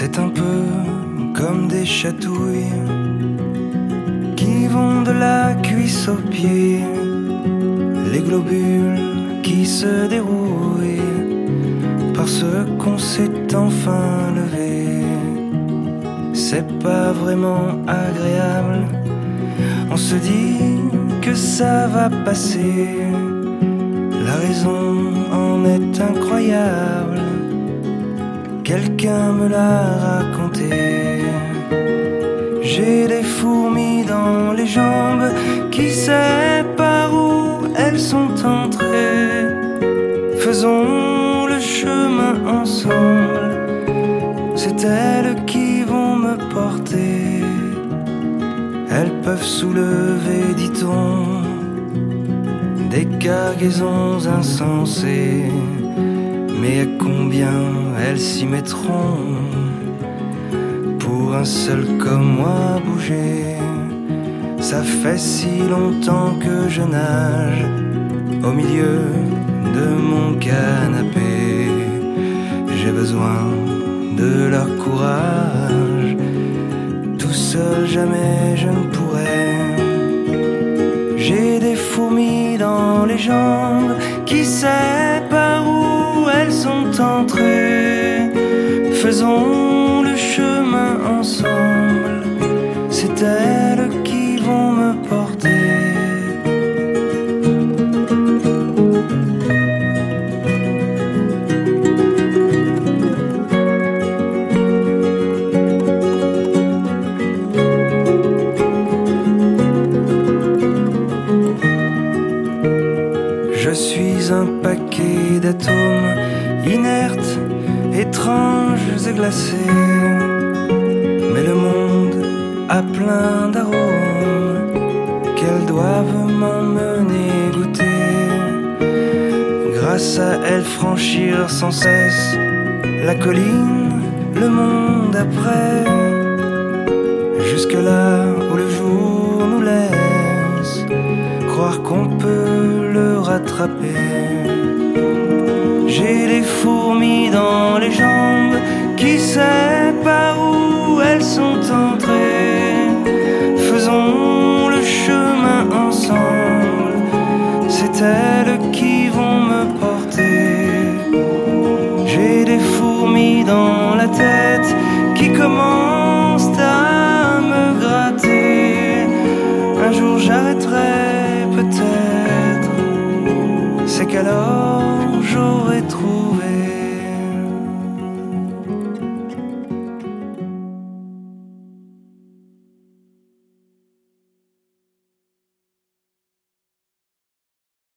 C'est un peu comme des chatouilles qui vont de la cuisse aux pieds, les globules qui se dérouillent parce qu'on s'est enfin levé. C'est pas vraiment agréable, on se dit que ça va passer. La raison en est incroyable, quelqu'un me l'a raconté. J'ai des fourmis dans les jambes, qui sait par où elles sont entrées. Faisons le chemin ensemble, c'est elles qui vont me porter. Elles peuvent soulever, dit-on, des cargaisons insensées. Mais à combien elles s'y mettront pour un seul comme moi bouger? Ça fait si longtemps que je nage au milieu de mon canapé. J'ai besoin de leur courage, tout seul jamais je ne pourrais. J'ai des fourmis dans les jambes, qui sait par où elles sont entrées. Faisons le chemin ensemble, c'est elles qui vont me porter. Je suis un paquet d'atomes inertes, étranges et glacés. Mais le monde a plein d'arômes qu'elles doivent m'emmener goûter. Grâce à elles franchir sans cesse la colline, le monde après, jusque là où le jour nous laisse croire qu'on peut le rattraper. J'ai des fourmis dans les jambes, qui sait par où elles sont entrées. Faisons le chemin ensemble, c'est elles qui vont me porter. J'ai des fourmis dans la tête qui commencent à me gratter. Un jour j'arrêterai peut-être, c'est qu'alors j'aurais trouvé